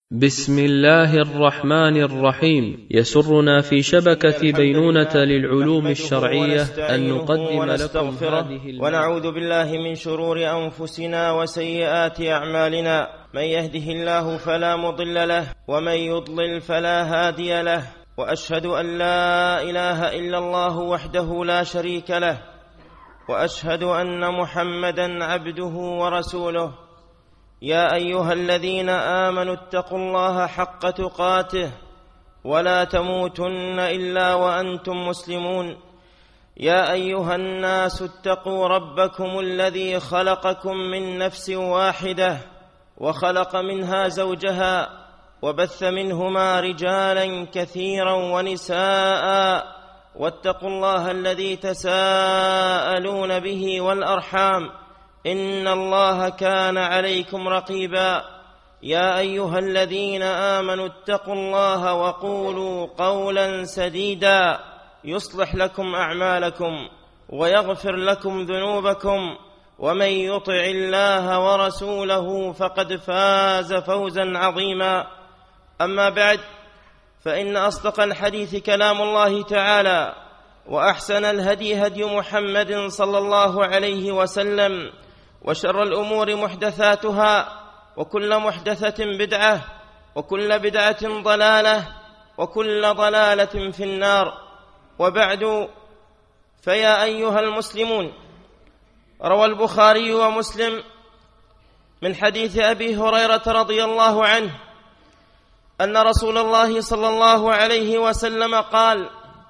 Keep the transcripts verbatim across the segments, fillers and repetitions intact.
بسم الله الرحمن الرحيم. يسرنا في شبكة بينونة للعلوم الشرعية أن نقدم لكم هذه ونعوذ بالله من شرور أنفسنا وسيئات أعمالنا، من يهده الله فلا مضل له ومن يضلل فلا هادي له، وأشهد أن لا إله إلا الله وحده لا شريك له، وأشهد أن محمدًا عبده ورسوله. يا أيها الذين آمنوا اتقوا الله حق تقاته ولا تموتن إلا وأنتم مسلمون. يا أيها الناس اتقوا ربكم الذي خلقكم من نفس واحدة وخلق منها زوجها وبث منهما رجالا كثيرا ونساء، واتقوا الله الذي تساءلون به والأرحام إن الله كان عليكم رقيبا. يا أيها الذين آمنوا اتقوا الله وقولوا قولا سديدا يصلح لكم أعمالكم ويغفر لكم ذنوبكم، ومن يطع الله ورسوله فقد فاز فوزا عظيما. أما بعد، فإن أصدق الحديث كلام الله تعالى، وأحسن الهدي هدي محمد صلى الله عليه وسلم، وشر الأمور محدثاتها، وكل محدثة بدعة، وكل بدعة ضلالة، وكل ضلالة في النار. وبعد، فيا أيها المسلمون، روى البخاري ومسلم من حديث أبي هريرة رضي الله عنه أن رسول الله صلى الله عليه وسلم قال: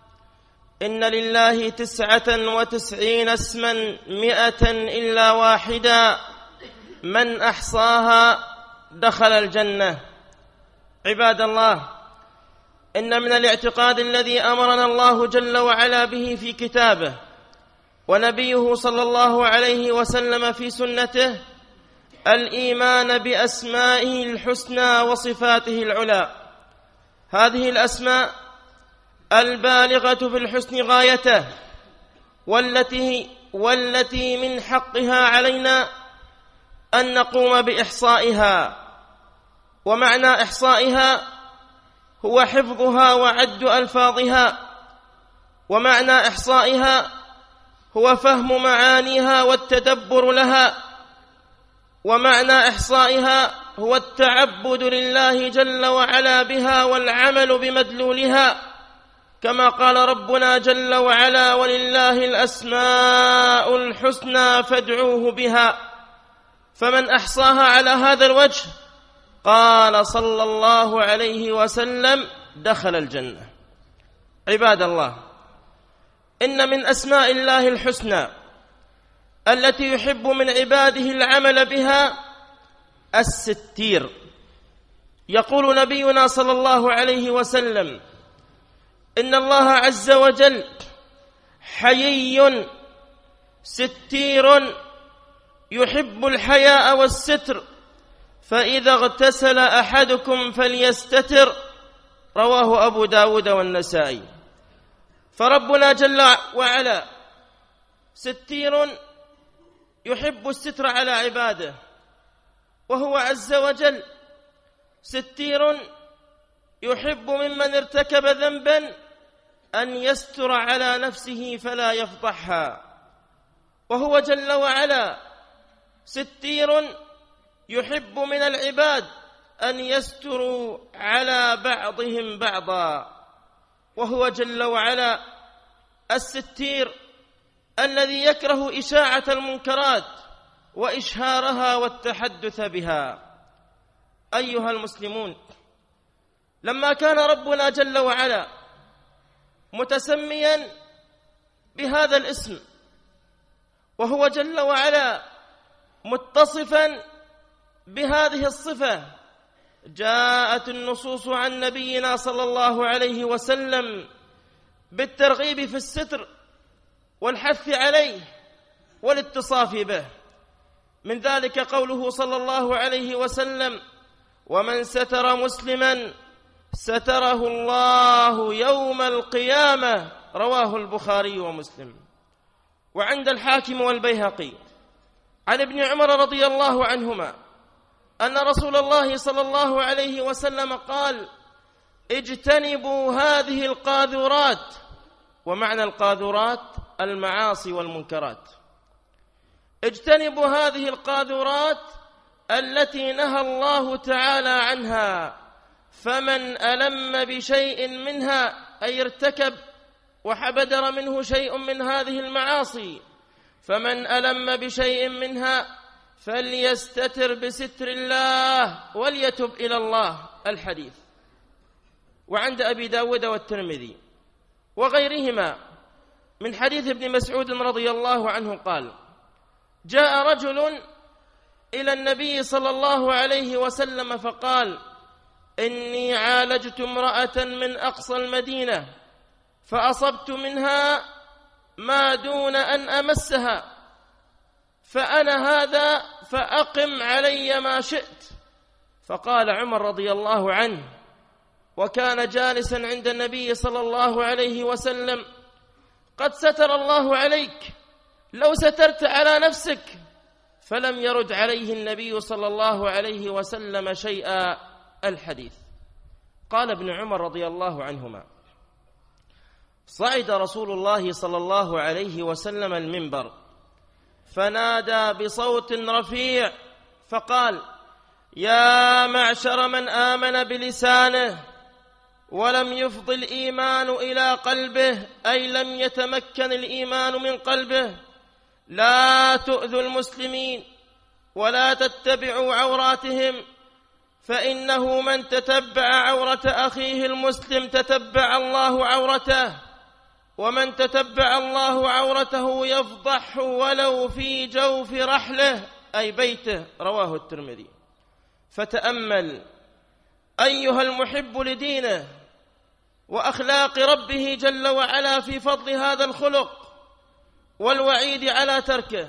إن لله تسعة وتسعين اسما مئة إلا واحدا، من أحصاها دخل الجنة. عباد الله، إن من الاعتقاد الذي أمرنا الله جل وعلا به في كتابه ونبيه صلى الله عليه وسلم في سنته الإيمان بأسمائه الحسنى وصفاته العلى. هذه الأسماء البالغة في الحسن غايته، والتي والتي من حقها علينا أن نقوم بإحصائها. ومعنى إحصائها هو حفظها وعد ألفاظها، ومعنى إحصائها هو فهم معانيها والتدبر لها، ومعنى إحصائها هو التعبد لله جل وعلا بها والعمل بمدلولها، كما قال ربنا جل وعلا: ولله الأسماء الحسنى فادعوه بها. فمن أحصاها على هذا الوجه، قال صلى الله عليه وسلم: دخل الجنة. عباد الله، إن من أسماء الله الحسنى التي يحب من عباده العمل بها الستير. يقول نبينا صلى الله عليه وسلم: إن الله عز وجل حيي ستير يحب الحياء والستر، فإذا اغتسل أحدكم فليستتر. رواه أبو داود والنسائي. فربنا جل وعلا ستير يحب الستر على عباده، وهو عز وجل ستير يحب ممن ارتكب ذنبا أن يستر على نفسه فلا يفضحها، وهو جل وعلا ستير يحب من العباد أن يستروا على بعضهم بعضا، وهو جل وعلا الستير الذي يكره إشاعة المنكرات وإشهارها والتحدث بها. أيها المسلمون، لما كان ربنا جل وعلا متسميا بهذا الاسم، وهو جل وعلا متصفا بهذه الصفة، جاءت النصوص عن نبينا صلى الله عليه وسلم بالترغيب في الستر والحث عليه والاتصاف به. من ذلك قوله صلى الله عليه وسلم: ومن ستر مسلما ستره الله يوم القيامة. رواه البخاري ومسلم. وعند الحاكم والبيهقي عن ابن عمر رضي الله عنهما أن رسول الله صلى الله عليه وسلم قال: اجتنبوا هذه القاذورات. ومعنى القاذورات المعاصي والمنكرات. اجتنبوا هذه القاذورات التي نهى الله تعالى عنها، فمن ألم بشيء منها أي ارتكب وحبدر منه شيء من هذه المعاصي، فمن ألم بشيء منها فليستتر بستر الله وليتب إلى الله. الحديث. وعند أبي داود والترمذي وغيرهما من حديث ابن مسعود رضي الله عنه قال: جاء رجل إلى النبي صلى الله عليه وسلم فقال: إني عالجت امرأة من أقصى المدينة فأصبت منها ما دون أن أمسها، فأنا هذا فأقم علي ما شئت. فقال عمر رضي الله عنه وكان جالسا عند النبي صلى الله عليه وسلم: قد ستر الله عليك، لو سترت على نفسك. فلم يرد عليه النبي صلى الله عليه وسلم شيئا. الحديث. قال ابن عمر رضي الله عنهما: صعد رسول الله صلى الله عليه وسلم المنبر فنادى بصوت رفيع فقال: يا معشر من آمن بلسانه ولم يفض الإيمان إلى قلبه، أي لم يتمكن الإيمان من قلبه، لا تؤذوا المسلمين ولا تتبعوا عوراتهم، فإنه من تتبع عورة أخيه المسلم تتبع الله عورته، ومن تتبع الله عورته يفضحه ولو في جوف رحله أي بيته. رواه الترمذي. فتأمل أيها المحب لدينه وأخلاق ربه جل وعلا في فضل هذا الخلق والوعيد على تركه.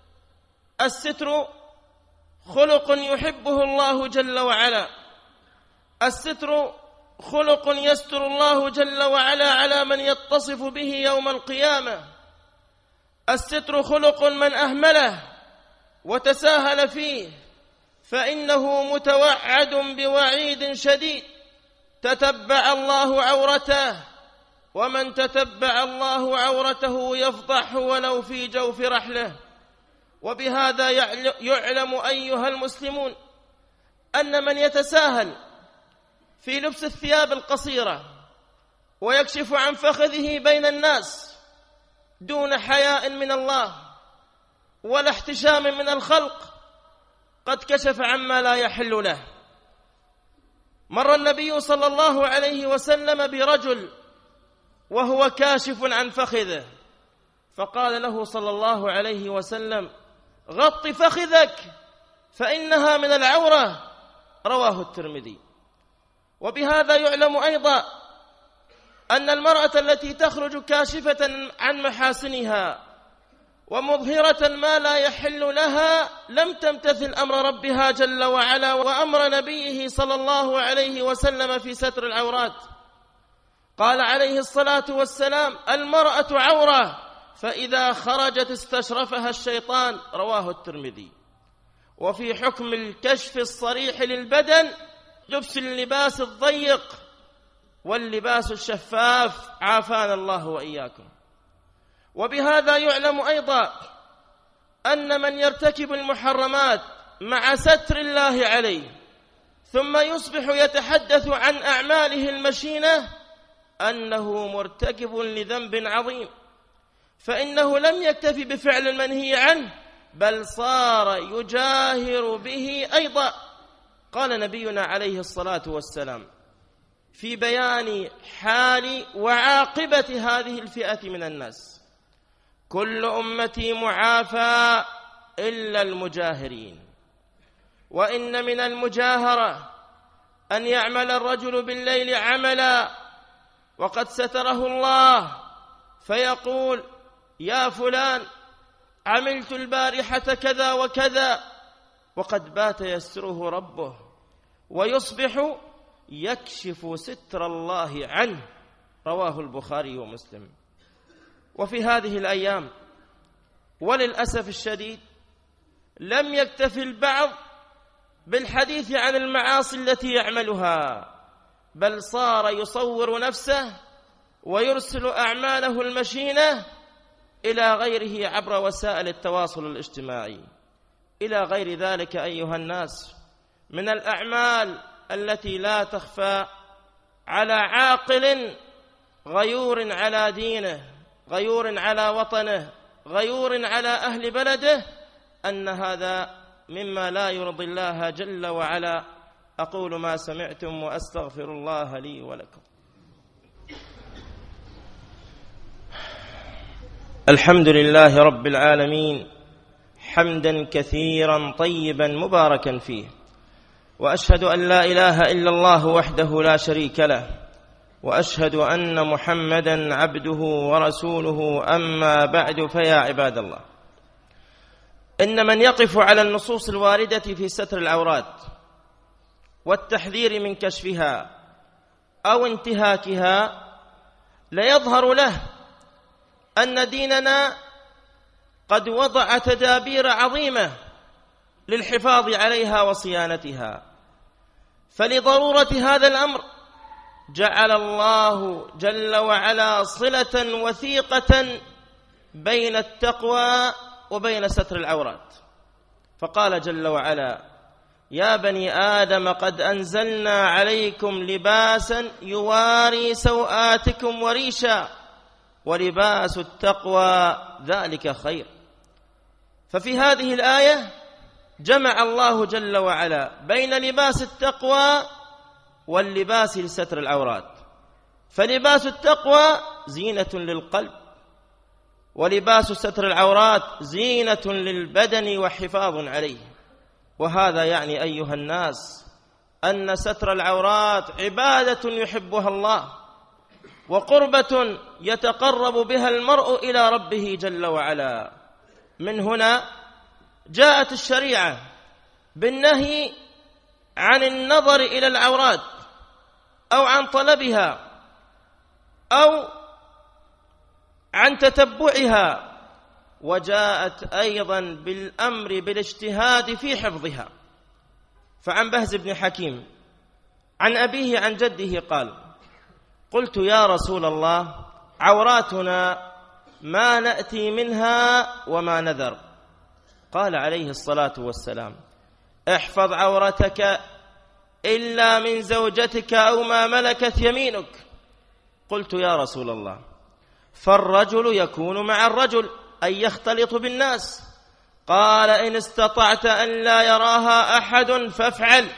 الستر خلق يحبه الله جل وعلا، الستر خلق يستر الله جل وعلا على من يتصف به يوم القيامة. الستر خلق من أهمله وتساهل فيه فإنه متوعد بوعيد شديد. تتبع الله عورته، ومن تتبع الله عورته يفضحه ولو في جوف رحله. وبهذا يعلم أيها المسلمون أن من يتساهل في لبس الثياب القصيرة ويكشف عن فخذه بين الناس دون حياء من الله ولا احتشام من الخلق قد كشف عما لا يحل له. مر النبي صلى الله عليه وسلم برجل وهو كاشف عن فخذه، فقال له صلى الله عليه وسلم: غط فخذك فإنها من العورة. رواه الترمذي. وبهذا يعلم أيضا أن المرأة التي تخرج كاشفة عن محاسنها ومظهرة ما لا يحل لها لم تمتثل أمر ربها جل وعلا وأمر نبيه صلى الله عليه وسلم في ستر العورات. قال عليه الصلاة والسلام: المرأة عورة، فإذا خرجت استشرفها الشيطان. رواه الترمذي. وفي حكم الكشف الصريح للبدن لبس اللباس الضيق واللباس الشفاف، عافانا الله وإياكم. وبهذا يعلم أيضا أن من يرتكب المحرمات مع ستر الله عليه ثم يصبح يتحدث عن أعماله المشينة أنه مرتكب لذنب عظيم، فإنه لم يكتفي بفعل المنهي عنه بل صار يجاهر به أيضا. قال نبينا عليه الصلاة والسلام في بيان حال وعاقبة هذه الفئة من الناس: كل أمتي معافى إلا المجاهرين. وإن من المجاهرة أن يعمل الرجل بالليل عملا وقد ستره الله فيقول: يا فلان عملت البارحة كذا وكذا، وقد بات يستره ربه، ويصبح يكشف ستر الله عنه. رواه البخاري ومسلم. وفي هذه وللأسف الشديد لم يكتفي البعض بالحديث عن المعاصي التي يعملها، بل صار يصور نفسه ويرسل أعماله المشينة إلى غيره عبر وسائل التواصل الاجتماعي. إلى غير ذلك أيها الناس من الأعمال التي لا تخفى على عاقل غيور على دينه، غيور على وطنه، غيور على أهل بلده، أن هذا مما لا يرضي الله جل وعلا. أقول ما سمعتم وأستغفر الله لي ولكم. الحمد لله رب العالمين، حمدا كثيرا طيبا مباركا فيه، وأشهد أن لا إله إلا الله وحده لا شريك له، وأشهد أن محمدا عبده ورسوله. أما بعد، فيا عباد الله، إن من يقف على النصوص الواردة في ستر العورات والتحذير من كشفها أو انتهاكها ليظهر له أن ديننا قد وضع تدابير عظيمة للحفاظ عليها وصيانتها. فلضرورة هذا الأمر جعل الله جل وعلا صلة وثيقة بين التقوى وبين ستر العورات، فقال جل وعلا: يا بني آدم قد أنزلنا عليكم لباسا يواري سوآتكم وريشا ولباس التقوى ذلك خير. ففي هذه الآية جمع الله جل وعلا بين لباس التقوى واللباس لستر العورات. فلباس التقوى زينة للقلب، ولباس ستر العورات زينة للبدن وحفاظ عليه. وهذا يعني أيها الناس أن ستر العورات عبادة يحبها الله، وقربة يتقرب بها المرء إلى ربه جل وعلا. من هنا جاءت الشريعة بالنهي عن النظر إلى العورات أو عن طلبها أو عن تتبعها، وجاءت أيضا بالأمر بالاجتهاد في حفظها. فعن بهز بن حكيم عن أبيه عن جده قال: قلت يا رسول الله، عوراتنا ما نأتي منها وما نذر. قال عليه الصلاة والسلام: احفظ عورتك إلا من زوجتك أو ما ملكت يمينك. قلت يا رسول الله، فالرجل يكون مع الرجل أي يختلط بالناس. قال: إن استطعت أن لا يراها أحد فافعل.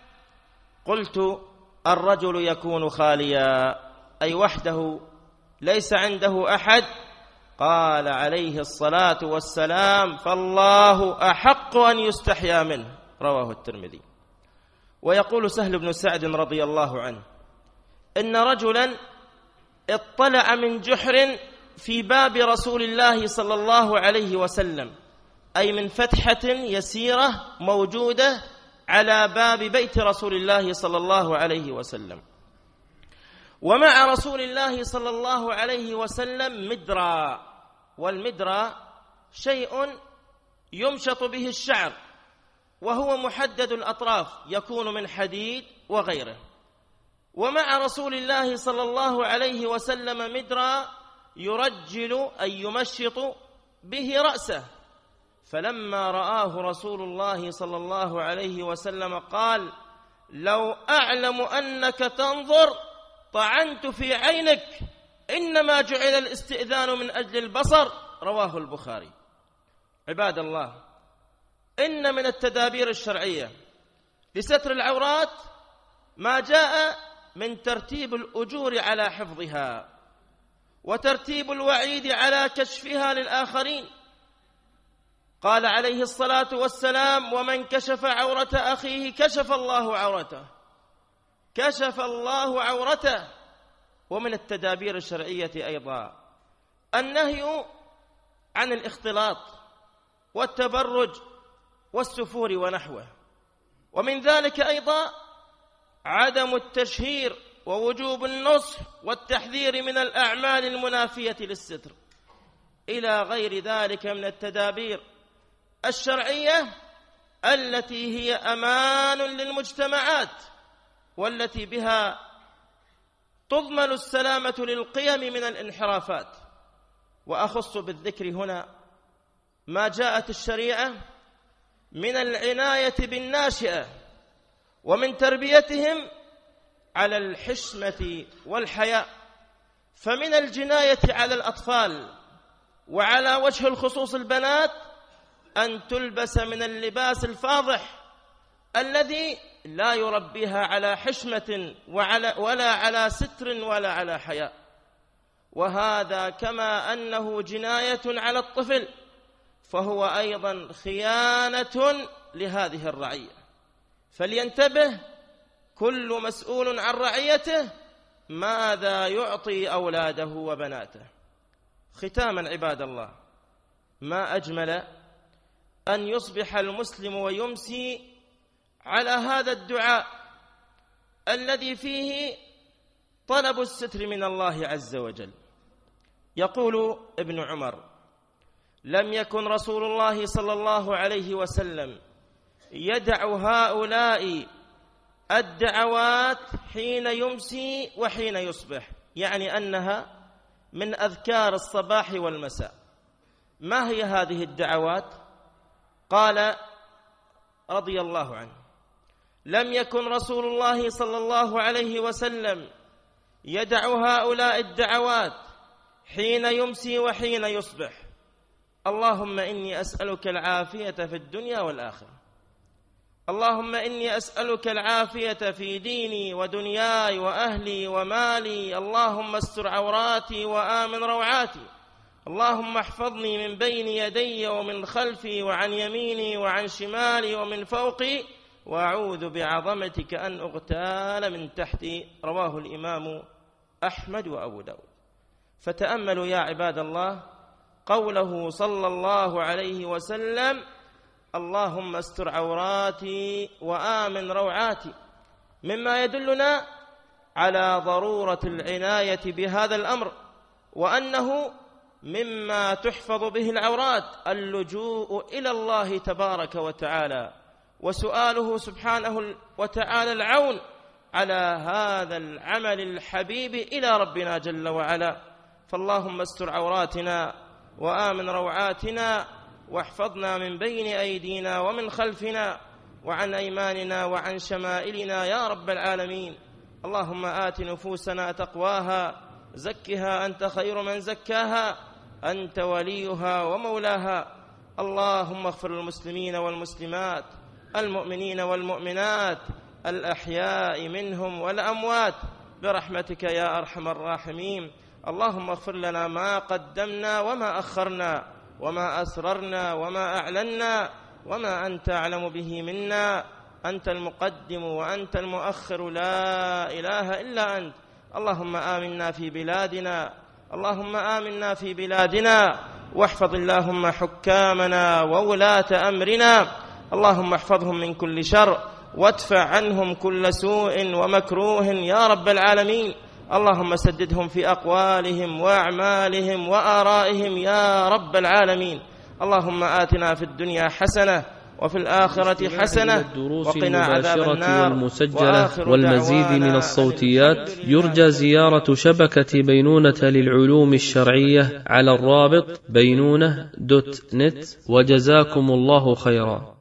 قلت: الرجل يكون خاليا أي وحده ليس عنده أحد. قال عليه الصلاة والسلام: فالله أحق أن يستحيا منه. رواه الترمذي. ويقول سهل بن سعد رضي الله عنه: إن رجلا اطلع من جحر في باب رسول الله صلى الله عليه وسلم، أي من فتحة يسيرة موجودة على باب بيت رسول الله صلى الله عليه وسلم، ومع رسول الله صلى الله عليه وسلم مدرى. والمدرى شيء يمشط به الشعر، وهو محدد الأطراف، يكون من حديد وغيره. ومع رسول الله صلى الله عليه وسلم مدرى يرجل أي يمشط به رأسه. فلما رآه رسول الله صلى الله عليه وسلم قال: لو أعلم أنك تنظر طعنت في عينك، إنما جعل الاستئذان من أجل البصر. رواه البخاري. عباد الله، إن من التدابير الشرعية لستر العورات ما جاء من ترتيب الأجور على حفظها، وترتيب الوعيد على كشفها للآخرين. قال عليه الصلاة والسلام: ومن كشف عورة أخيه كشف الله عورته، كشف الله عورته. ومن التدابير الشرعية أيضا النهي عن الاختلاط والتبرج والسفور ونحوه. ومن ذلك أيضا عدم التشهير ووجوب النصح والتحذير من الأعمال المنافية للستر. إلى غير ذلك من التدابير الشرعية التي هي أمان للمجتمعات والتي بها تضمن السلامة للقيم من الانحرافات. وأخص بالذكر هنا ما جاءت الشريعة من العناية بالناشئة ومن تربيتهم على الحشمة والحياء. فمن الجناية على الأطفال وعلى وجه الخصوص البنات أن تلبس من اللباس الفاضح الذي لا يربيها على حشمة وعلى ولا على ستر ولا على حياء. وهذا كما أنه جناية على الطفل فهو أيضا خيانة لهذه الرعية. فلينتبه كل مسؤول عن رعيته ماذا يعطي أولاده وبناته. ختاما عباد الله، ما أجمل أن يصبح المسلم ويمسي على هذا الدعاء الذي فيه طلب الستر من الله عز وجل. يقول ابن عمر: لم يكن رسول الله صلى الله عليه وسلم يدع هؤلاء الدعوات حين يمسي وحين يصبح، يعني أنها من أذكار الصباح والمساء. ما هي هذه الدعوات؟ قال رضي الله عنه: لم يكن رسول الله صلى الله عليه وسلم يدع هؤلاء الدعوات حين يمسي وحين يصبح: اللهم إني أسألك العافية في الدنيا والآخرة، اللهم إني أسألك العافية في ديني ودنياي وأهلي ومالي، اللهم استر عوراتي وآمن روعاتي، اللهم احفظني من بين يدي ومن خلفي وعن يميني وعن شمالي ومن فوقي، وأعوذ بعظمتك أن أغتال من تحتي. رواه الإمام أحمد وأبو داود. فتأملوا يا عباد الله قوله صلى الله عليه وسلم: اللهم استر عوراتي وآمن روعاتي، مما يدلنا على ضرورة العناية بهذا الأمر، وأنه مما تحفظ به العورات اللجوء إلى الله تبارك وتعالى وسؤاله سبحانه وتعالى العون على هذا العمل الحبيب إلى ربنا جل وعلا. فاللهم استر عوراتنا وآمن روعاتنا، واحفظنا من بين أيدينا ومن خلفنا وعن أيماننا وعن شمائلنا يا رب العالمين. اللهم آت نفوسنا تقواها، زكها أنت خير من زكاها، أنت وليها ومولاها. اللهم اغفر للمسلمين والمسلمات، المؤمنين والمؤمنات، الأحياء منهم والأموات برحمتك يا أرحم الراحمين. اللهم اغفر لنا ما قدمنا وما أخرنا وما أسررنا وما أعلنا وما أنت أعلم به منا. أنت المقدم وأنت المؤخر، لا إله إلا أنت. اللهم آمنا في بلادنا، اللهم آمنا في بلادنا، واحفظ اللهم حكامنا وولاة أمرنا، اللهم احفظهم من كل شر وادفع عنهم كل سوء ومكروه يا رب العالمين. اللهم سددهم في أقوالهم وأعمالهم وآرائهم يا رب العالمين. اللهم آتنا في الدنيا حسنة وفي الآخرة حسنة وقنا عذاب النار. والمسجلة والمزيد من الصوتيات يرجى زيارة شبكة بينونة للعلوم الشرعية على الرابط بينونة دوت نت. وجزاكم الله خيرا.